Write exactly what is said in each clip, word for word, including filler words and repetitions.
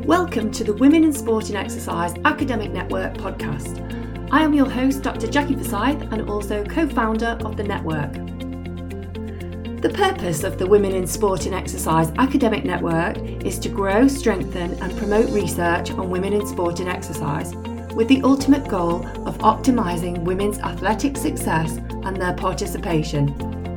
Welcome to the Women in Sport and Exercise Academic Network podcast. I am your host, Doctor Jackie Forsyth, and also co-founder of the network. The purpose of the Women in Sport and Exercise Academic Network is to grow, strengthen and promote research on women in sport and exercise, with the ultimate goal of optimising women's athletic success and their participation.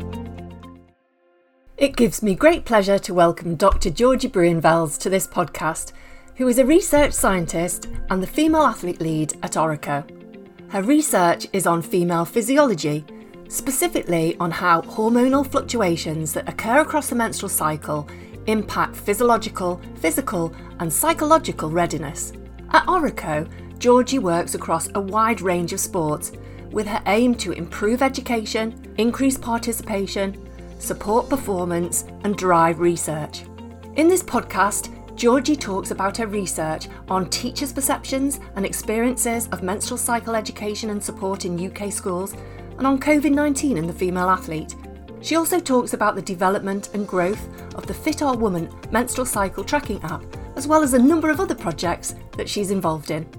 It gives me great pleasure to welcome Doctor Georgie Bruinvels to this podcast, who is a research scientist and the female athlete lead at Orico. Her research is on female physiology, specifically on how hormonal fluctuations that occur across the menstrual cycle impact physiological, physical and psychological readiness. At Orico, Georgie works across a wide range of sports with her aim to improve education, increase participation, support performance and drive research. In this podcast, Georgie talks about her research on teachers' perceptions and experiences of menstrual cycle education and support in U K schools and on covid nineteen and the female athlete. She also talks about the development and growth of the Fit Our Woman menstrual cycle tracking app, as well as a number of other projects that she's involved in.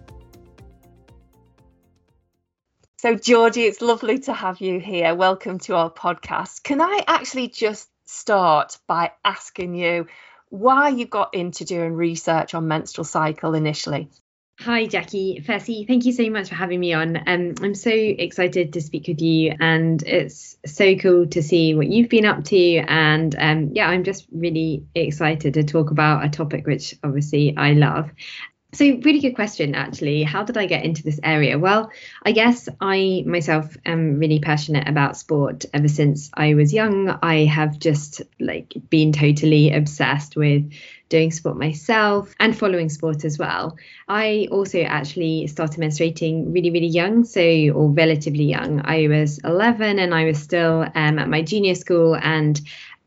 So Georgie, it's lovely to have you here. Welcome to our podcast. Can I actually just start by asking you why you got into doing research on menstrual cycle initially? Hi, Jackie. Firstly, thank you so much for having me on. Um, I'm so excited to speak with you, and it's so cool to see what you've been up to. And um, yeah, I'm just really excited to talk about a topic which obviously I love. So really good question, actually. How did I get into this area? Well, I guess I myself am really passionate about sport ever since I was young. I have just like been totally obsessed with doing sport myself and following sport as well. I also actually started menstruating really, really young, so or relatively young. I was eleven and I was still um, at my junior school, and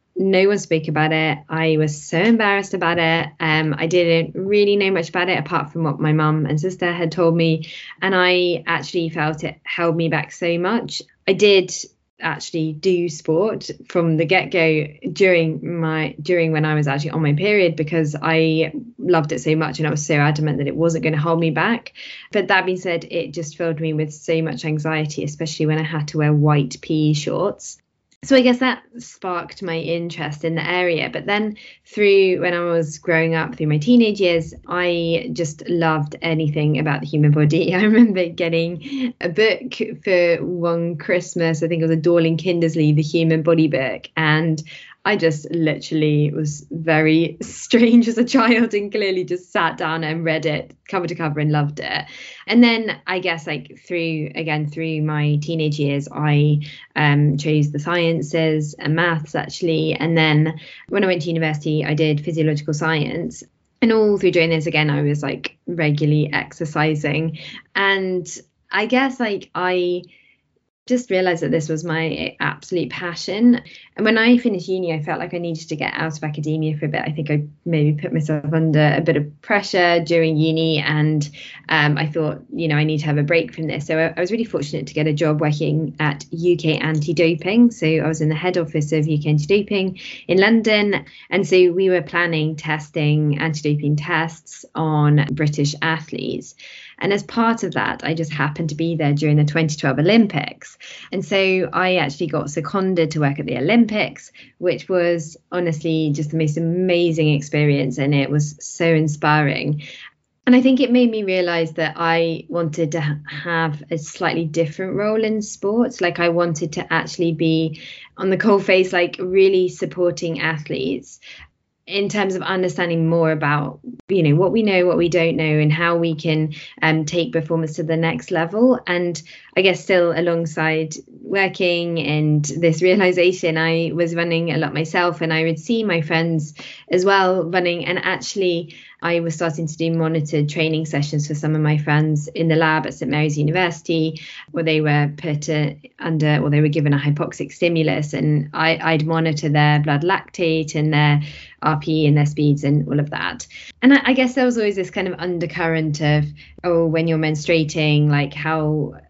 no one spoke about it. I was so embarrassed about it. Um, I didn't really know much about it apart from what my mum and sister had told me. And I actually felt it held me back so much. I did actually do sport from the get-go during my during when I was actually on my period, because I loved it so much and I was so adamant that it wasn't going to hold me back. But that being said, it just filled me with so much anxiety, especially when I had to wear white P E shorts. So I guess that sparked my interest in the area. But then through when I was growing up, through my teenage years, I just loved anything about the human body. I remember getting a book for one Christmas. I think it was a Dorling Kindersley, The Human Body book. And I just literally was very strange as a child and clearly just sat down and read it cover to cover and loved it. And then I guess like through, again, through my teenage years, I um, chose the sciences and maths actually. And then when I went to university, I did physiological science. And all through doing this, again, I was like regularly exercising. And I guess like I just realized that this was my absolute passion. And when I finished uni, I felt like I needed to get out of academia for a bit. I think I maybe put myself under a bit of pressure during uni, and um, I thought, you know, I need to have a break from this. So I, I was really fortunate to get a job working at U K Anti-Doping. So I was in the head office of U K Anti-Doping in London. And so we were planning testing anti-doping tests on British athletes. And as part of that, I just happened to be there during the twenty twelve Olympics. And so I actually got seconded to work at the Olympics, which was honestly just the most amazing experience. And it was so inspiring. And I think it made me realize that I wanted to ha- have a slightly different role in sports. Like I wanted to actually be on the coalface, like really supporting athletes in terms of understanding more about, you know, what we know, what we don't know, and how we can um, take performance to the next level. And I guess still alongside working and this realization, I was running a lot myself, and I would see my friends as well running. And actually, I was starting to do monitored training sessions for some of my friends in the lab at St Mary's University, where they were put uh, under, or they were given a hypoxic stimulus, and I, I'd monitor their blood lactate and their R P and their speeds and all of that. And I, I guess there was always this kind of undercurrent of, oh, when you're menstruating, like how,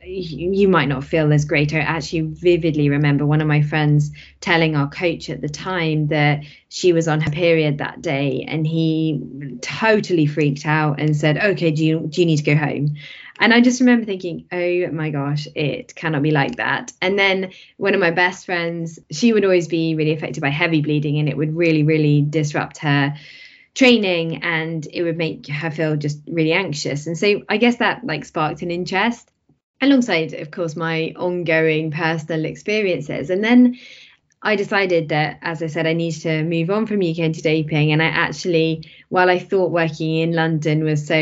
you, you might not feel as great. I actually vividly remember one of my friends telling our coach at the time that she was on her period that day, and he totally freaked out and said, okay, do you, do you need to go home? And I just remember thinking, oh my gosh, it cannot be like that. And then one of my best friends, she would always be really affected by heavy bleeding, and it would really, really disrupt her training, and it would make her feel just really anxious. And so I guess that like sparked an interest alongside, of course, my ongoing personal experiences. And then I decided that, as I said, I needed to move on from U K anti-doping. And I actually, while I thought working in London was so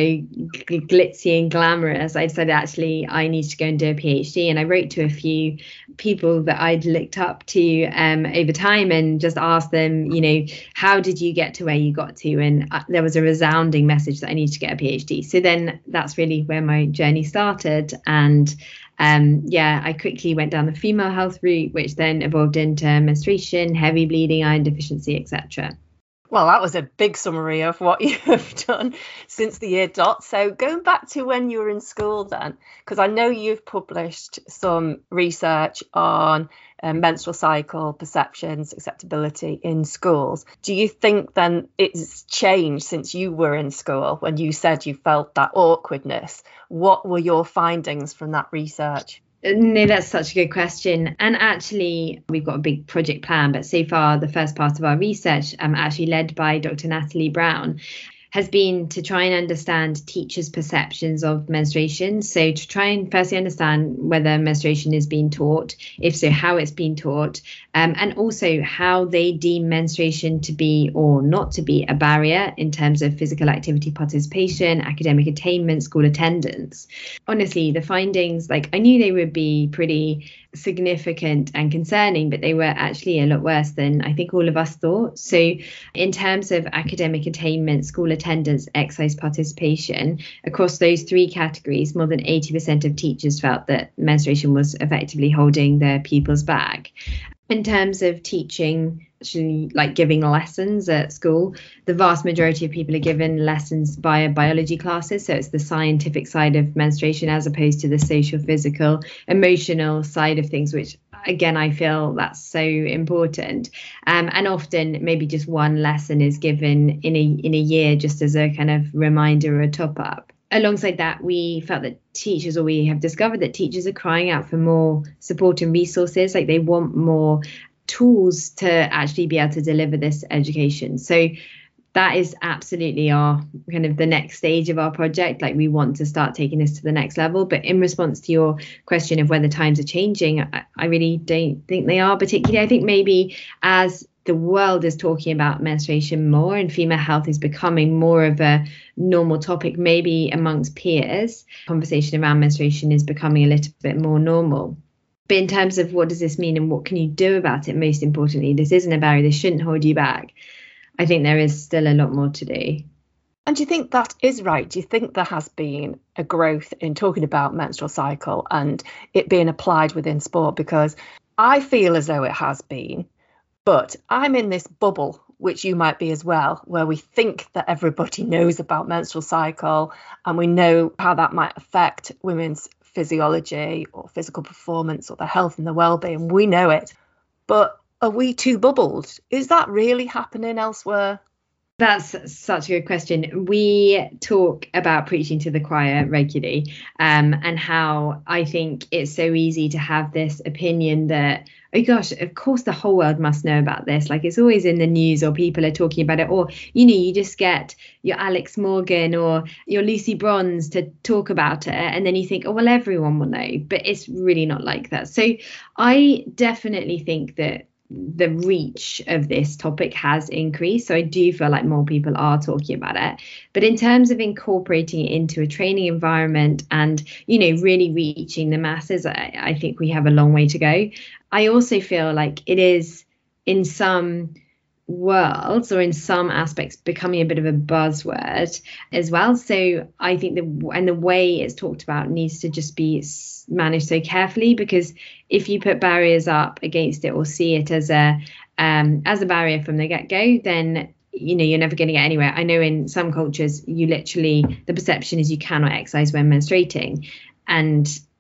glitzy and glamorous, I decided actually I needed to go and do a PhD. And I wrote to a few people that I'd looked up to um, over time and just asked them, you know, how did you get to where you got to? And uh, there was a resounding message that I needed to get a PhD. So then that's really where my journey started. And Um, yeah, I quickly went down the female health route, which then evolved into menstruation, heavy bleeding, iron deficiency, et cetera. Well, that was a big summary of what you have done since the year dot. So going back to when you were in school then, because I know you've published some research on um, menstrual cycle perceptions, acceptability in schools. Do you think then it's changed since you were in school when you said you felt that awkwardness? What were your findings from that research? No, that's such a good question. And actually, we've got a big project plan, but so far the first part of our research, um, actually led by Doctor Natalie Brown, has been to try and understand teachers' perceptions of menstruation. So to try and firstly understand whether menstruation is being taught, if so, how it's being taught, um, and also how they deem menstruation to be or not to be a barrier in terms of physical activity participation, academic attainment, school attendance. Honestly, the findings, like I knew they would be pretty significant and concerning, but they were actually a lot worse than I think all of us thought. So in terms of academic attainment, school attendance, exercise participation, across those three categories, more than eighty percent of teachers felt that menstruation was effectively holding their pupils back. In terms of teaching, actually like giving lessons at school, the vast majority of people are given lessons via biology classes. So it's the scientific side of menstruation as opposed to the social, physical, emotional side of things, which again, I feel that's so important. Um, and often maybe just one lesson is given in a in a year just as a kind of reminder or a top up. Alongside that, we felt that teachers, or we have discovered that teachers are crying out for more support and resources, like they want more tools to actually be able to deliver this education. So that is absolutely our kind of the next stage of our project. Like we want to start taking this to the next level. But in response to your question of whether times are changing, I, I really don't think they are particularly. I think maybe as the world is talking about menstruation more and female health is becoming more of a normal topic, maybe amongst peers, conversation around menstruation is becoming a little bit more normal. But in terms of what does this mean and what can you do about it, most importantly, this isn't a barrier, this shouldn't hold you back. I think there is still a lot more to do. And do you think that is right? Do you think there has been a growth in talking about menstrual cycle and it being applied within sport? Because I feel as though it has been. But I'm in this bubble, which you might be as well, where we think that everybody knows about menstrual cycle and we know how that might affect women's physiology or physical performance or their health and their well-being. We know it. But are we too bubbled? Is that really happening elsewhere? That's such a good question. We talk about preaching to the choir regularly, um, and how I think it's so easy to have this opinion that, oh gosh, of course the whole world must know about this. Like it's always in the news or people are talking about it. Or, you know, you just get your Alex Morgan or your Lucy Bronze to talk about it. And then you think, oh, well, everyone will know. But it's really not like that. So I definitely think that the reach of this topic has increased. So I do feel like more people are talking about it. But in terms of incorporating it into a training environment and, you know, really reaching the masses, I, I think we have a long way to go. I also feel like it is in some worlds or in some aspects becoming a bit of a buzzword as well. So I think the and the way it's talked about needs to just be managed so carefully, because if you put barriers up against it or see it as a um as a barrier from the get-go, then you know you're never going to get anywhere. I know in some cultures you literally the perception is you cannot exercise when menstruating, and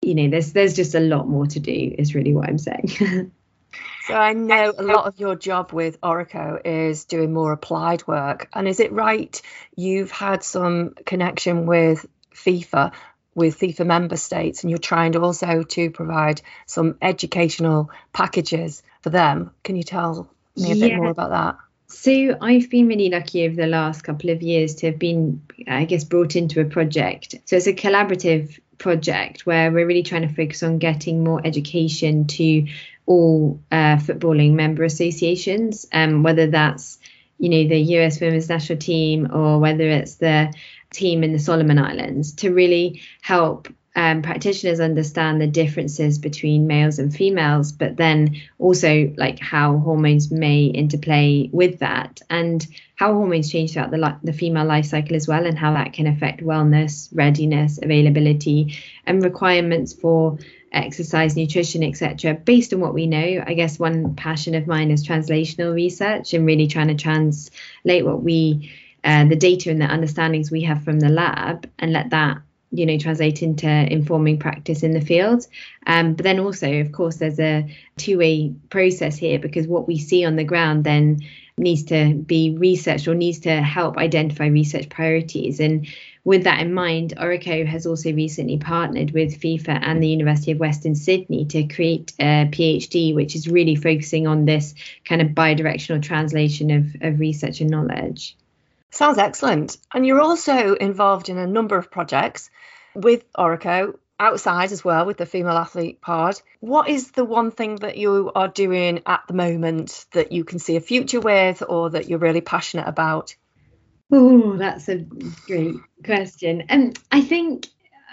you know, there's there's just a lot more to do, is really what I'm saying. So I know a lot of your job with Orico is doing more applied work. And is it right you've had some connection with FIFA, with FIFA member states, and you're trying also to provide some educational packages for them? Can you tell me a Yeah. bit more about that? So I've been really lucky over the last couple of years to have been, I guess, brought into a project. So it's a collaborative project where we're really trying to focus on getting more education to all uh, footballing member associations, um, whether that's, you know, the U S women's national team or whether it's the team in the Solomon Islands, to really help um, practitioners understand the differences between males and females, but then also like how hormones may interplay with that, and how hormones change throughout the, li- the female life cycle as well, and how that can affect wellness, readiness, availability, and requirements for exercise, nutrition, et cetera. Based on what we know, I guess one passion of mine is translational research and really trying to translate what we, uh, the data and the understandings we have from the lab, and let that, you know, translate into informing practice in the field. Um, but then also, of course, there's a two-way process here, because what we see on the ground then needs to be researched or needs to help identify research priorities. And with that in mind, Orico has also recently partnered with FIFA and the University of Western Sydney to create a PhD, which is really focusing on this kind of bidirectional translation of, of research and knowledge. Sounds excellent. And you're also involved in a number of projects with Orico, outside as well, with the female athlete pod. What is the one thing that you are doing at the moment that you can see a future with, or that you're really passionate about? Oh, that's a great question. And I think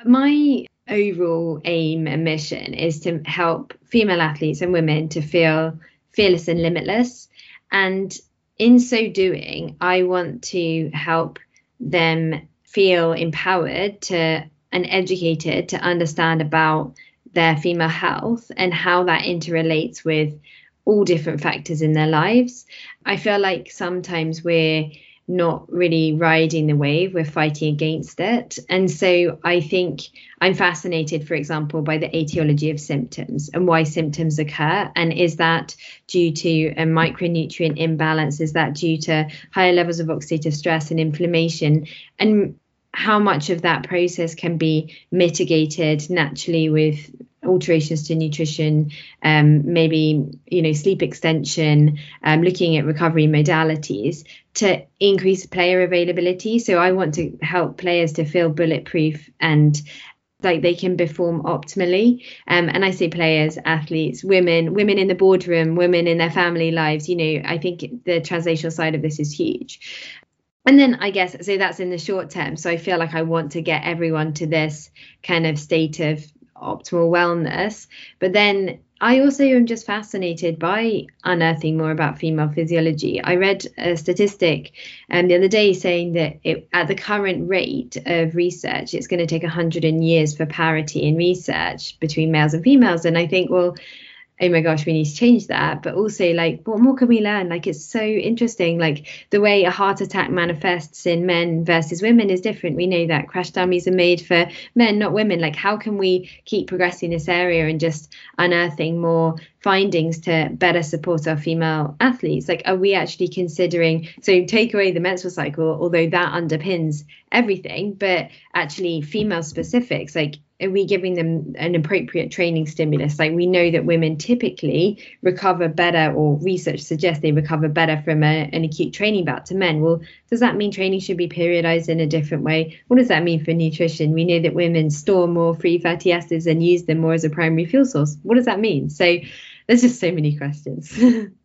my overall aim and mission is to help female athletes and women to feel fearless and limitless. And in so doing, I want to help them feel empowered to and educated to understand about their female health and how that interrelates with all different factors in their lives. I feel like sometimes we're not really riding the wave, we're fighting against it. And so I think I'm fascinated, for example, by the etiology of symptoms and why symptoms occur. And is that due to a micronutrient imbalance? Is that due to higher levels of oxidative stress and inflammation? And how much of that process can be mitigated naturally with alterations to nutrition, um, maybe, you know, sleep extension, um, looking at recovery modalities to increase player availability. So I want to help players to feel bulletproof and like they can perform optimally. Um, and I say players, athletes, women, women in the boardroom, women in their family lives. You know, I think the translational side of this is huge. And then I guess, so that's in the short term. So I feel like I want to get everyone to this kind of state of optimal wellness. But then I also am just fascinated by unearthing more about female physiology. I read a statistic um, the other day saying that it, at the current rate of research, it's going to take one hundred years for parity in research between males and females. And I think, well, oh my gosh, we need to change that. But also, like, what more can we learn? Like, it's so interesting. Like, the way a heart attack manifests in men versus women is different. We know that crash dummies are made for men, not women. Like, how can we keep progressing this area and just unearthing more findings to better support our female athletes? Like, are we actually considering, so take away the menstrual cycle, although that underpins everything, but actually female specifics, like, are we giving them an appropriate training stimulus? Like, we know that women typically recover better, or research suggests they recover better from a, an acute training bout to men. Well, does that mean training should be periodized in a different way? What does that mean for nutrition? We know that women store more free fatty acids and use them more as a primary fuel source. What does that mean? So there's just so many questions.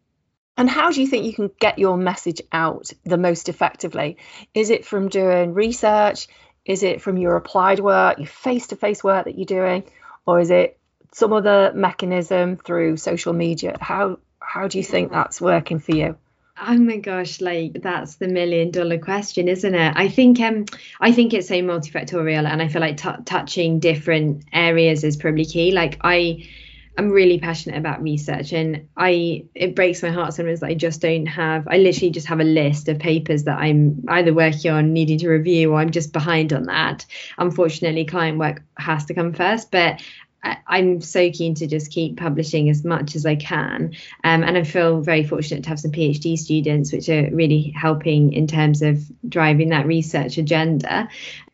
And how do you think you can get your message out the most effectively? Is it from doing research? Is it from your applied work, your face-to-face work that you're doing? Or is it some other mechanism through social media? How how do you think that's working for you? Oh my gosh, like, that's the million dollar question, isn't it? I think um I think it's so multifactorial, and I feel like t- touching different areas is probably key. Like, I I'm really passionate about research, and I it breaks my heart sometimes that I just don't have, I literally just have a list of papers that I'm either working on, needing to review, or I'm just behind on that. Unfortunately, client work has to come first, but I'm so keen to just keep publishing as much as I can. Um, and I feel very fortunate to have some PhD students, which are really helping in terms of driving that research agenda.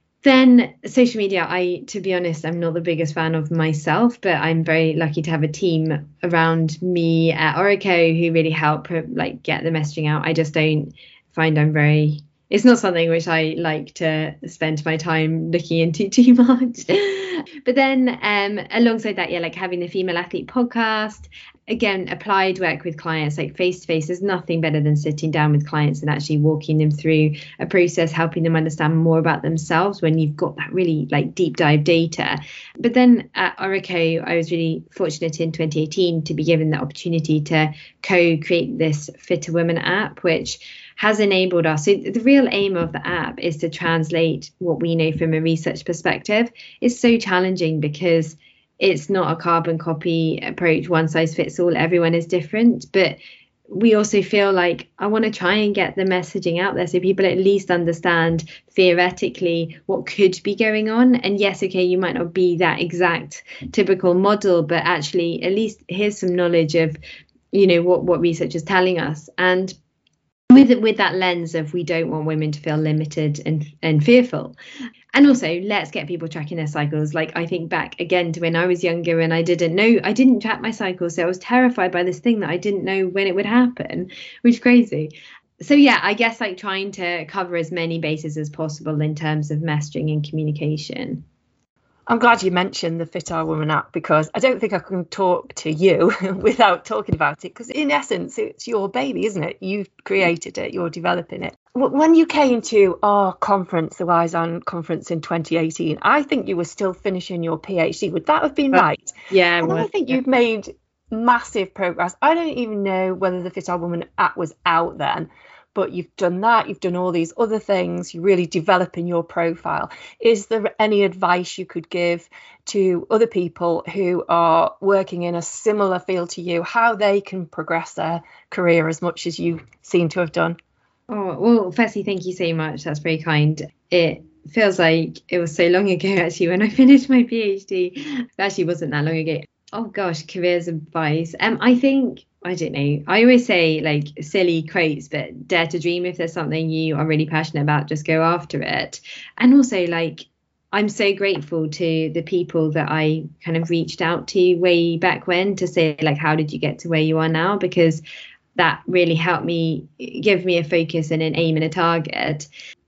Then social media, I, to be honest, I'm not the biggest fan of myself, but I'm very lucky to have a team around me at Orico who really help like get the messaging out. I just don't find I'm very, it's not something which I like to spend my time looking into too much. But then um, alongside that, yeah, like having the Female Athlete podcast, again, applied work with clients, like face to face. There's nothing better than sitting down with clients and actually walking them through a process, helping them understand more about themselves when you've got that really like deep dive data. But then at Orico, I was really fortunate in twenty eighteen to be given the opportunity to co-create this Fitter Women app, which has enabled us. So the real aim of the app is to translate what we know from a research perspective. It's so challenging because it's not a carbon copy approach, one size fits all, everyone is different. But we also feel like I want to try and get the messaging out there so people at least understand theoretically what could be going on. And yes, okay, you might not be that exact typical model, but actually at least here's some knowledge of, you know, what, what research is telling us. And with with that lens of we don't want women to feel limited and, and fearful. And also, let's get people tracking their cycles. Like, I think back again to when I was younger and I didn't know, I didn't track my cycles. So I was terrified by this thing that I didn't know when it would happen, which is crazy. So, yeah, I guess like trying to cover as many bases as possible in terms of messaging and communication. I'm glad you mentioned the Fit Our Woman app, because I don't think I can talk to you without talking about it, because in essence, it's your baby, isn't it? You've created it, you're developing it. When you came to our conference, the Wise On conference in twenty eighteen, I think you were still finishing your PhD. Would that have been right? Yeah. And I think you've made massive progress. I don't even know whether the Fit Our Woman app was out then, but you've done that, you've done all these other things, you're really developing your profile. Is there any advice you could give to other people who are working in a similar field to you, how they can progress their career as much as you seem to have done? Oh, well, firstly, thank you so much. That's very kind. It feels like it was so long ago, actually, when I finished my PhD. It actually wasn't that long ago. Oh, gosh, careers advice. Um, I think... I don't know. I always say like silly quotes, but dare to dream. If there's something you are really passionate about, just go after it. And also, like, I'm so grateful to the people that I kind of reached out to way back when to say, like, how did you get to where you are now? Because that really helped me, give me a focus and an aim and a target.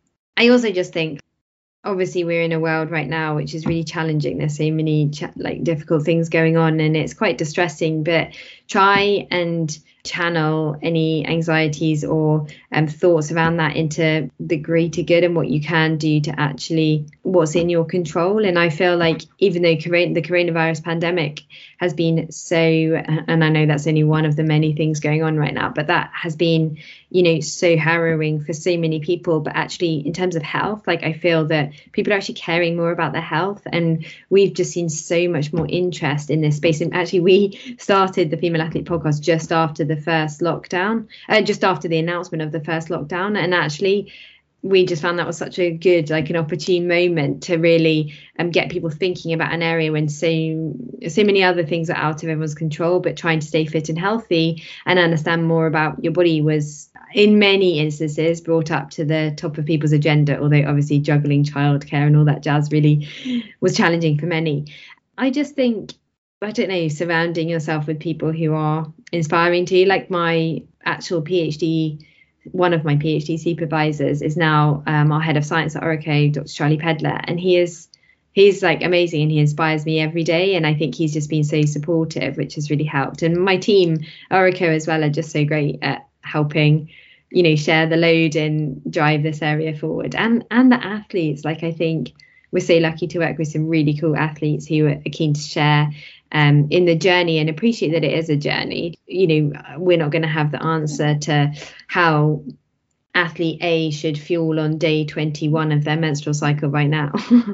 I also just think, obviously, we're in a world right now which is really challenging. There's so many ch- like difficult things going on, and it's quite distressing. But try and channel any anxieties or um, thoughts around that into the greater good and what you can do to actually what's in your control. And I feel like even though corona, the coronavirus pandemic has been so, and I know that's only one of the many things going on right now, but that has been, you know, so harrowing for so many people. But actually, in terms of health, like I feel that people are actually caring more about their health, and we've just seen so much more interest in this space. And actually, we started the Female Athlete podcast just after the first lockdown, uh, just after the announcement of the first lockdown, and actually we just found that was such a good, like an opportune moment to really um, get people thinking about an area when so so many other things are out of everyone's control, but trying to stay fit and healthy and understand more about your body was in many instances brought up to the top of people's agenda, although obviously juggling childcare and all that jazz really was challenging for many. I just think, I don't know, surrounding yourself with people who are inspiring to you. Like my actual PhD, one of my PhD supervisors is now um, our head of science at Orico, Doctor Charlie Pedler, and he is he's like amazing and he inspires me every day. And I think he's just been so supportive, which has really helped. And my team, Orico as well, are just so great at helping, you know, share the load and drive this area forward. And and the athletes, like I think we're so lucky to work with some really cool athletes who are keen to share um, in the journey and appreciate that it is a journey. You know, we're not going to have the answer to how athlete A should fuel on day twenty-one of their menstrual cycle right now.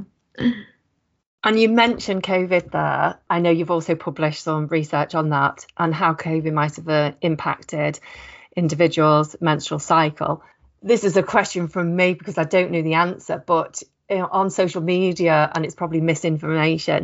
And you mentioned COVID there. I know you've also published some research on that and how COVID might have uh, impacted individuals' menstrual cycle. This is a question from me because I don't know the answer, but you know, on social media, and it's probably misinformation,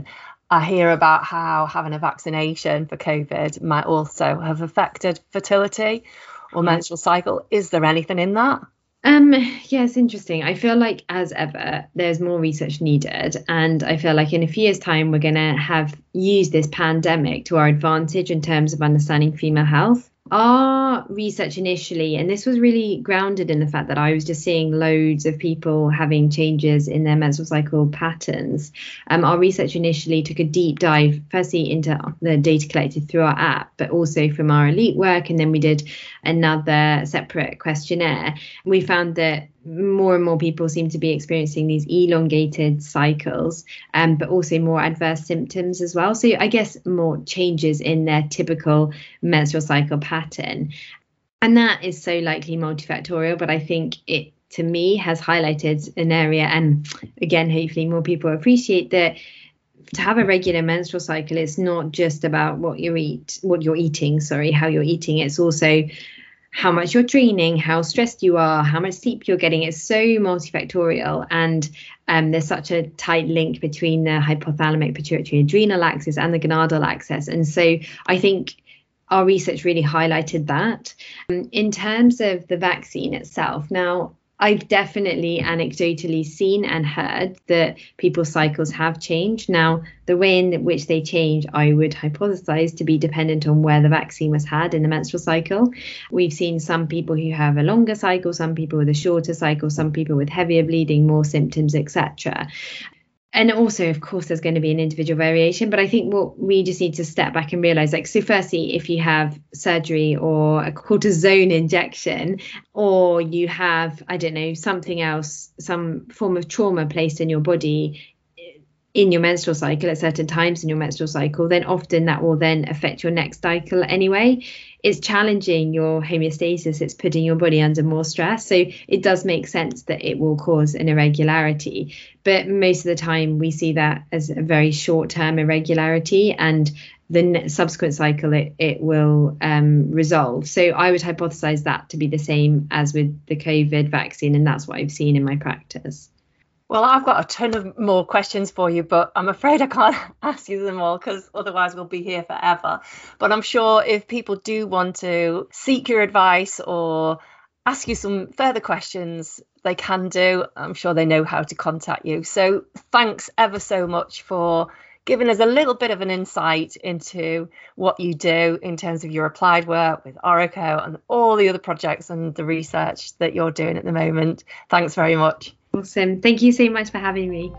I hear about how having a vaccination for COVID might also have affected fertility or yeah. menstrual cycle. Is there anything in that? Um, yeah, it's interesting. I feel like, as ever, there's more research needed. And I feel like in a few years' time, we're going to have used this pandemic to our advantage in terms of understanding female health. Our research initially, and this was really grounded in the fact that I was just seeing loads of people having changes in their menstrual cycle patterns. Um, our research initially took a deep dive, firstly into the data collected through our app, but also from our elite work. And then we did another separate questionnaire. We found that more and more people seem to be experiencing these elongated cycles, um, but also more adverse symptoms as well. So I guess more changes in their typical menstrual cycle pattern. And that is so likely multifactorial, but I think it, to me, has highlighted an area. And again, hopefully more people appreciate that to have a regular menstrual cycle, it's not just about what you eat, what you're eating, sorry, how you're eating. It's also how much you're training, how stressed you are, how much sleep you're getting. It's so multifactorial. And um, there's such a tight link between the hypothalamic pituitary adrenal axis and the gonadal axis. And so I think our research really highlighted that. Um, in terms of the vaccine itself, now, I've definitely anecdotally seen and heard that people's cycles have changed. Now, the way in which they change, I would hypothesize to be dependent on where the vaccine was had in the menstrual cycle. We've seen some people who have a longer cycle, some people with a shorter cycle, some people with heavier bleeding, more symptoms, et cetera. And also, of course, there's going to be an individual variation. But I think what we just need to step back and realize, like, so firstly, if you have surgery or a cortisone injection, or you have, I don't know, something else, some form of trauma placed in your body in your menstrual cycle at certain times in your menstrual cycle, then often that will then affect your next cycle anyway. It's challenging your homeostasis. It's putting your body under more stress. So it does make sense that it will cause an irregularity. But most of the time we see that as a very short-term irregularity, and the subsequent cycle it, it will um, resolve. So I would hypothesize that to be the same as with the COVID vaccine. And that's what I've seen in my practice. Well, I've got a ton of more questions for you, but I'm afraid I can't ask you them all because otherwise we'll be here forever. But I'm sure if people do want to seek your advice or ask you some further questions, they can do. I'm sure they know how to contact you. So thanks ever so much for giving us a little bit of an insight into what you do in terms of your applied work with Orico and all the other projects and the research that you're doing at the moment. Thanks very much. Awesome. Thank you so much for having me.